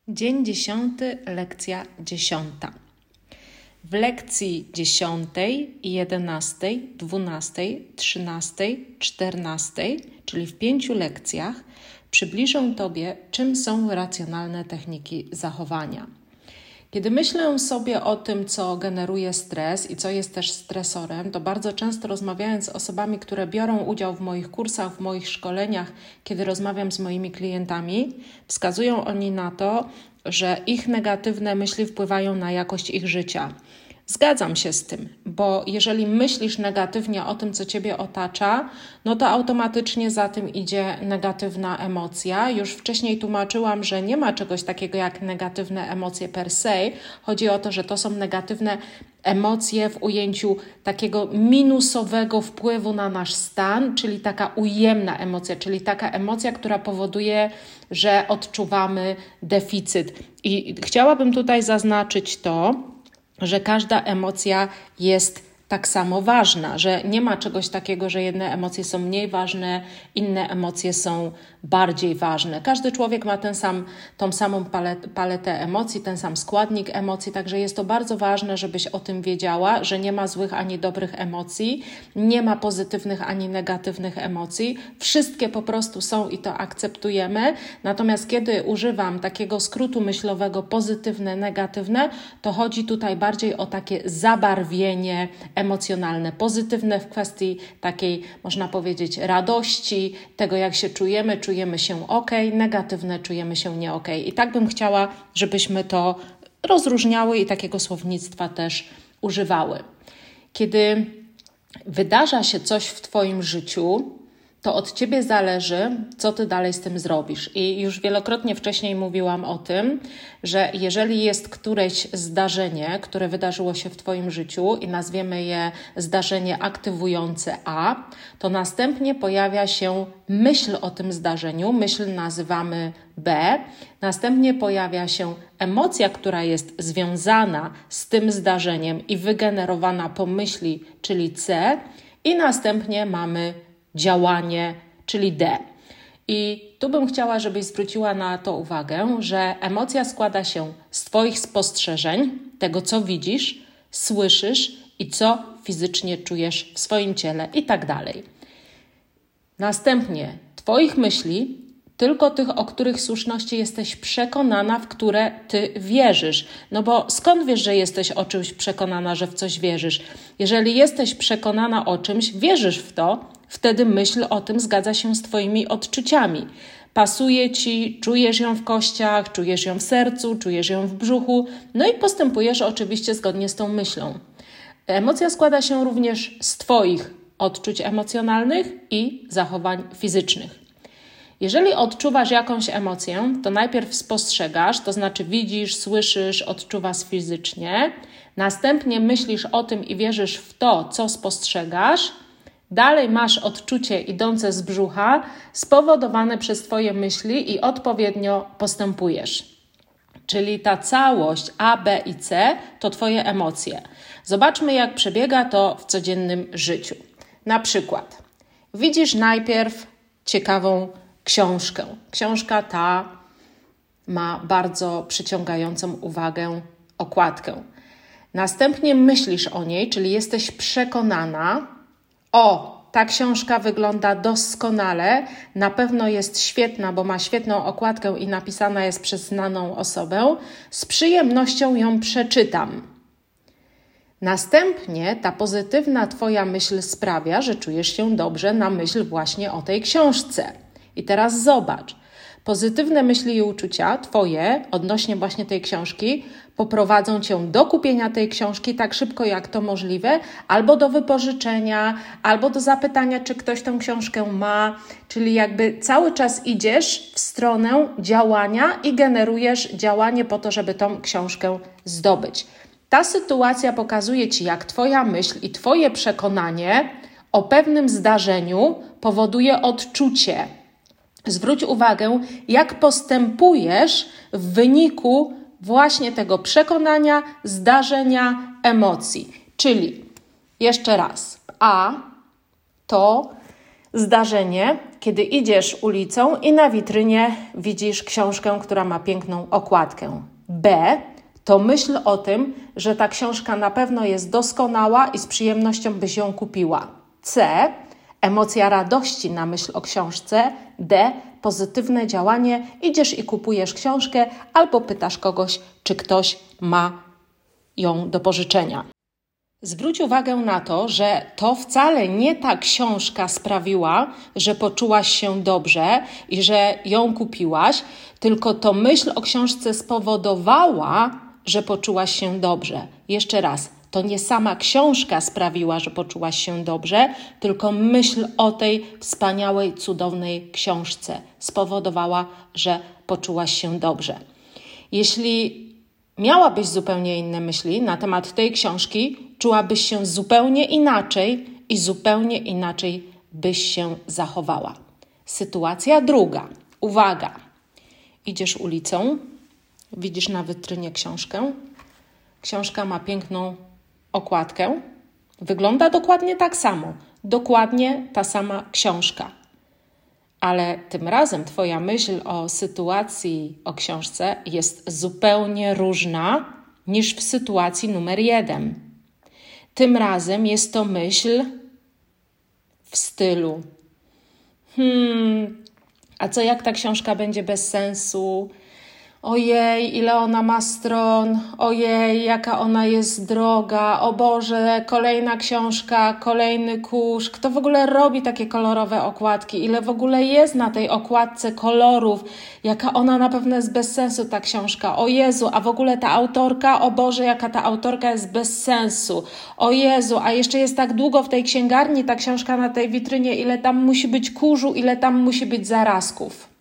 Dzień 10, lekcja 10. W lekcji 10, 11, 12, 13, 14, czyli w 5 lekcjach, przybliżę Tobie, czym są racjonalne techniki zachowania. Kiedy myślę sobie o tym, co generuje stres i co jest też stresorem, to bardzo często rozmawiając z osobami, które biorą udział w moich kursach, w moich szkoleniach, kiedy rozmawiam z moimi klientami, wskazują oni na to, że ich negatywne myśli wpływają na jakość ich życia. Zgadzam się z tym, bo jeżeli myślisz negatywnie o tym, co Ciebie otacza, no to automatycznie za tym idzie negatywna emocja. Już wcześniej tłumaczyłam, że nie ma czegoś takiego jak negatywne emocje per se. Chodzi o to, że to są negatywne emocje w ujęciu takiego minusowego wpływu na nasz stan, czyli taka ujemna emocja, czyli taka emocja, która powoduje, że odczuwamy deficyt. I chciałabym tutaj zaznaczyć to, że każda emocja jest tak samo ważna, że nie ma czegoś takiego, że jedne emocje są mniej ważne, inne emocje są bardziej ważne. Każdy człowiek ma tą samą paletę emocji, ten sam składnik emocji, także jest to bardzo ważne, żebyś o tym wiedziała, że nie ma złych ani dobrych emocji, nie ma pozytywnych ani negatywnych emocji. Wszystkie po prostu są i to akceptujemy. Natomiast kiedy używam takiego skrótu myślowego pozytywne, negatywne, to chodzi tutaj bardziej o takie zabarwienie emocjonalne, pozytywne w kwestii takiej, można powiedzieć, radości, tego jak się czujemy się ok, negatywne czujemy się nie ok. I tak bym chciała, żebyśmy to rozróżniały i takiego słownictwa też używały. Kiedy wydarza się coś w Twoim życiu, to od Ciebie zależy, co Ty dalej z tym zrobisz. I już wielokrotnie wcześniej mówiłam o tym, że jeżeli jest któreś zdarzenie, które wydarzyło się w Twoim życiu i nazwiemy je zdarzenie aktywujące A, to następnie pojawia się myśl o tym zdarzeniu, myśl nazywamy B, następnie pojawia się emocja, która jest związana z tym zdarzeniem i wygenerowana po myśli, czyli C, i następnie mamy działanie, czyli D. I tu bym chciała, żebyś zwróciła na to uwagę, że emocja składa się z Twoich spostrzeżeń, tego co widzisz, słyszysz i co fizycznie czujesz w swoim ciele i tak dalej. Następnie Twoich myśli, tylko tych, o których słuszności jesteś przekonana, w które Ty wierzysz. No bo skąd wiesz, że jesteś o czymś przekonana, że w coś wierzysz? Jeżeli jesteś przekonana o czymś, wierzysz w to, wtedy myśl o tym zgadza się z Twoimi odczuciami. Pasuje Ci, czujesz ją w kościach, czujesz ją w sercu, czujesz ją w brzuchu, no i postępujesz oczywiście zgodnie z tą myślą. Emocja składa się również z Twoich odczuć emocjonalnych i zachowań fizycznych. Jeżeli odczuwasz jakąś emocję, to najpierw spostrzegasz, to znaczy widzisz, słyszysz, odczuwasz fizycznie, następnie myślisz o tym i wierzysz w to, co spostrzegasz, dalej masz odczucie idące z brzucha, spowodowane przez Twoje myśli i odpowiednio postępujesz. Czyli ta całość A, B i C to Twoje emocje. Zobaczmy, jak przebiega to w codziennym życiu. Na przykład widzisz najpierw ciekawą książkę. Książka ta ma bardzo przyciągającą uwagę okładkę. Następnie myślisz o niej, czyli jesteś przekonana, ta książka wygląda doskonale, na pewno jest świetna, bo ma świetną okładkę i napisana jest przez znaną osobę. Z przyjemnością ją przeczytam. Następnie ta pozytywna Twoja myśl sprawia, że czujesz się dobrze na myśl właśnie o tej książce. I teraz zobacz, pozytywne myśli i uczucia Twoje odnośnie właśnie tej książki poprowadzą Cię do kupienia tej książki tak szybko jak to możliwe, albo do wypożyczenia, albo do zapytania, czy ktoś tę książkę ma, czyli jakby cały czas idziesz w stronę działania i generujesz działanie po to, żeby tą książkę zdobyć. Ta sytuacja pokazuje Ci, jak Twoja myśl i Twoje przekonanie o pewnym zdarzeniu powoduje odczucie. Zwróć uwagę, jak postępujesz w wyniku właśnie tego przekonania, zdarzenia, emocji. Czyli, jeszcze raz, A to zdarzenie, kiedy idziesz ulicą i na witrynie widzisz książkę, która ma piękną okładkę. B to myśl o tym, że ta książka na pewno jest doskonała i z przyjemnością byś ją kupiła. C emocja radości na myśl o książce. D pozytywne działanie. Idziesz i kupujesz książkę albo pytasz kogoś, czy ktoś ma ją do pożyczenia. Zwróć uwagę na to, że to wcale nie ta książka sprawiła, że poczułaś się dobrze i że ją kupiłaś, tylko to myśl o książce spowodowała, że poczułaś się dobrze. Jeszcze raz, to nie sama książka sprawiła, że poczułaś się dobrze, tylko myśl o tej wspaniałej, cudownej książce spowodowała, że poczułaś się dobrze. Jeśli miałabyś zupełnie inne myśli na temat tej książki, czułabyś się zupełnie inaczej i zupełnie inaczej byś się zachowała. Sytuacja druga. Uwaga! Idziesz ulicą, widzisz na wytrynie książkę. Książka ma piękną okładkę. Wygląda dokładnie tak samo. Dokładnie ta sama książka. Ale tym razem twoja myśl o sytuacji, o książce jest zupełnie różna niż w sytuacji numer 1. Tym razem jest to myśl w stylu a co jak ta książka będzie bez sensu? Ojej, ile ona ma stron, ojej, jaka ona jest droga, o Boże, kolejna książka, kolejny kurz. Kto w ogóle robi takie kolorowe okładki? Ile w ogóle jest na tej okładce kolorów? Jaka ona na pewno jest bez sensu, ta książka. O Jezu, a w ogóle ta autorka, o Boże, jaka ta autorka jest bez sensu. O Jezu, a jeszcze jest tak długo w tej księgarni ta książka na tej witrynie, ile tam musi być kurzu, ile tam musi być zarazków.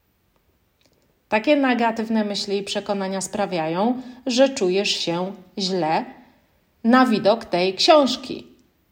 Takie negatywne myśli i przekonania sprawiają, że czujesz się źle na widok tej książki.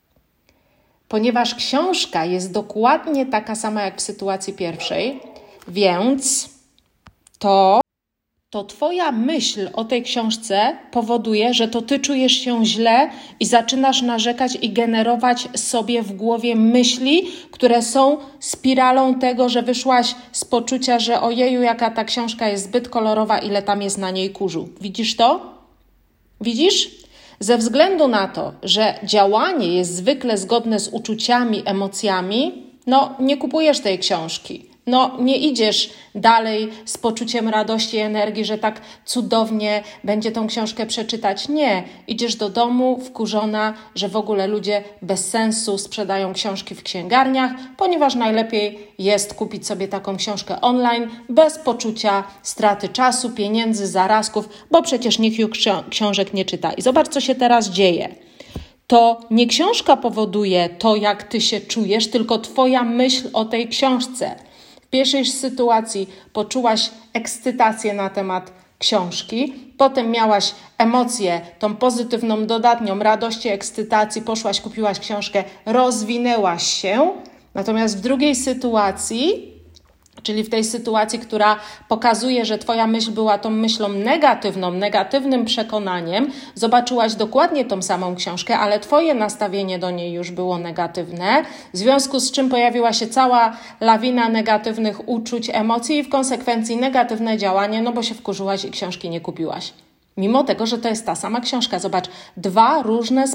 Ponieważ książka jest dokładnie taka sama jak w sytuacji pierwszej, więc to twoja myśl o tej książce powoduje, że to ty czujesz się źle i zaczynasz narzekać i generować sobie w głowie myśli, które są spiralą tego, że wyszłaś z poczucia, że ojeju, jaka ta książka jest zbyt kolorowa, ile tam jest na niej kurzu. Widzisz to? Widzisz? Ze względu na to, że działanie jest zwykle zgodne z uczuciami, emocjami, nie kupujesz tej książki. Nie idziesz dalej z poczuciem radości i energii, że tak cudownie będzie tą książkę przeczytać. Nie, idziesz do domu wkurzona, że w ogóle ludzie bez sensu sprzedają książki w księgarniach, ponieważ najlepiej jest kupić sobie taką książkę online bez poczucia straty czasu, pieniędzy, zarazków, bo przecież nikt już książek nie czyta. I zobacz, co się teraz dzieje. To nie książka powoduje to, jak ty się czujesz, tylko twoja myśl o tej książce. W pierwszej sytuacji poczułaś ekscytację na temat książki, potem miałaś emocję, tą pozytywną, dodatnią radości, ekscytacji, poszłaś, kupiłaś książkę, rozwinęłaś się. Natomiast w drugiej sytuacji, czyli w tej sytuacji, która pokazuje, że twoja myśl była tą myślą negatywną, negatywnym przekonaniem, zobaczyłaś dokładnie tą samą książkę, ale twoje nastawienie do niej już było negatywne, w związku z czym pojawiła się cała lawina negatywnych uczuć, emocji i w konsekwencji negatywne działanie, bo się wkurzyłaś i książki nie kupiłaś. Mimo tego, że to jest ta sama książka. Zobacz, dwa różne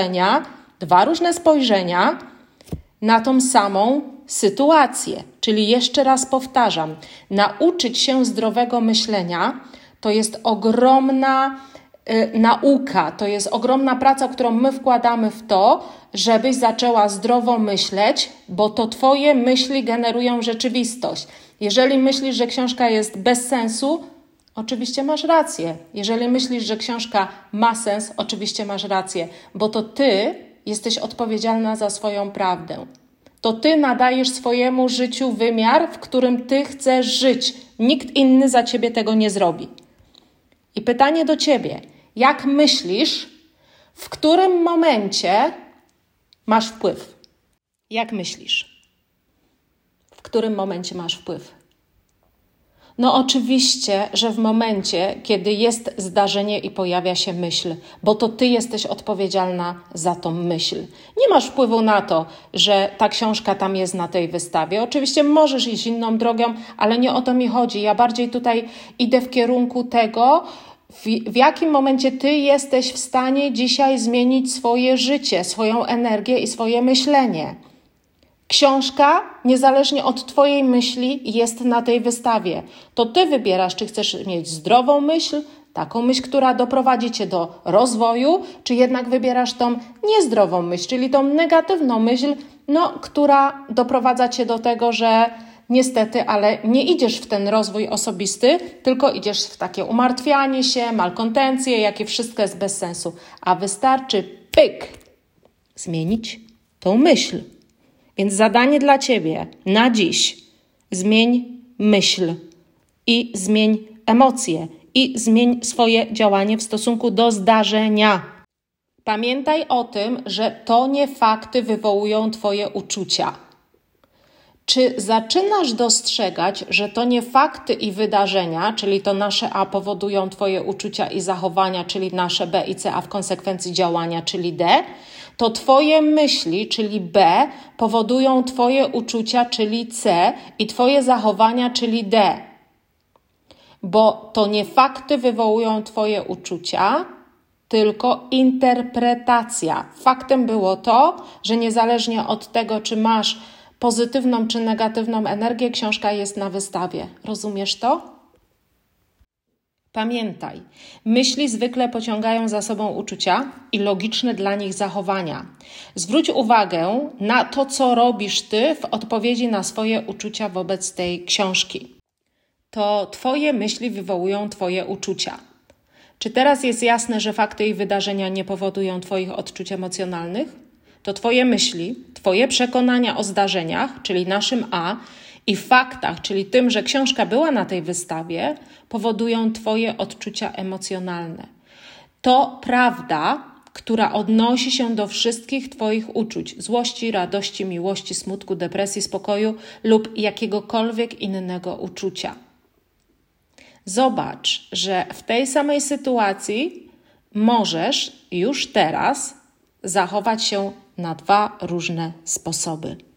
spojrzenia na tą samą sytuację. Czyli jeszcze raz powtarzam, nauczyć się zdrowego myślenia to jest ogromna nauka, to jest ogromna praca, którą my wkładamy w to, żebyś zaczęła zdrowo myśleć, bo to twoje myśli generują rzeczywistość. Jeżeli myślisz, że książka jest bez sensu, oczywiście masz rację. Jeżeli myślisz, że książka ma sens, oczywiście masz rację, bo to ty jesteś odpowiedzialna za swoją prawdę. To ty nadajesz swojemu życiu wymiar, w którym ty chcesz żyć. Nikt inny za ciebie tego nie zrobi. I pytanie do ciebie. Jak myślisz, w którym momencie masz wpływ? Jak myślisz? W którym momencie masz wpływ? No oczywiście, że w momencie, kiedy jest zdarzenie i pojawia się myśl, bo to ty jesteś odpowiedzialna za tą myśl. Nie masz wpływu na to, że ta książka tam jest na tej wystawie. Oczywiście możesz iść inną drogą, ale nie o to mi chodzi. Ja bardziej tutaj idę w kierunku tego, w jakim momencie ty jesteś w stanie dzisiaj zmienić swoje życie, swoją energię i swoje myślenie. Książka, niezależnie od twojej myśli, jest na tej wystawie. To ty wybierasz, czy chcesz mieć zdrową myśl, taką myśl, która doprowadzi cię do rozwoju, czy jednak wybierasz tą niezdrową myśl, czyli tą negatywną myśl, która doprowadza cię do tego, że niestety, ale nie idziesz w ten rozwój osobisty, tylko idziesz w takie umartwianie się, malkontencję, jakie wszystko jest bez sensu. A wystarczy zmienić tą myśl. Więc zadanie dla ciebie na dziś: zmień myśl i zmień emocje i zmień swoje działanie w stosunku do zdarzenia. Pamiętaj o tym, że to nie fakty wywołują twoje uczucia. Czy zaczynasz dostrzegać, że to nie fakty i wydarzenia, czyli to nasze A, powodują twoje uczucia i zachowania, czyli nasze B i C, a w konsekwencji działania, czyli D? To twoje myśli, czyli B, powodują twoje uczucia, czyli C, i twoje zachowania, czyli D. Bo to nie fakty wywołują twoje uczucia, tylko interpretacja. Faktem było to, że niezależnie od tego, czy masz pozytywną czy negatywną energię, książka jest na wystawie. Rozumiesz to? Pamiętaj, myśli zwykle pociągają za sobą uczucia i logiczne dla nich zachowania. Zwróć uwagę na to, co robisz ty w odpowiedzi na swoje uczucia wobec tej książki. To twoje myśli wywołują twoje uczucia. Czy teraz jest jasne, że fakty i wydarzenia nie powodują twoich odczuć emocjonalnych? To twoje myśli, twoje przekonania o zdarzeniach, czyli naszym A, i faktach, czyli tym, że książka była na tej wystawie, powodują twoje odczucia emocjonalne. To prawda, która odnosi się do wszystkich twoich uczuć: złości, radości, miłości, smutku, depresji, spokoju lub jakiegokolwiek innego uczucia. Zobacz, że w tej samej sytuacji możesz już teraz zachować się na dwa różne sposoby.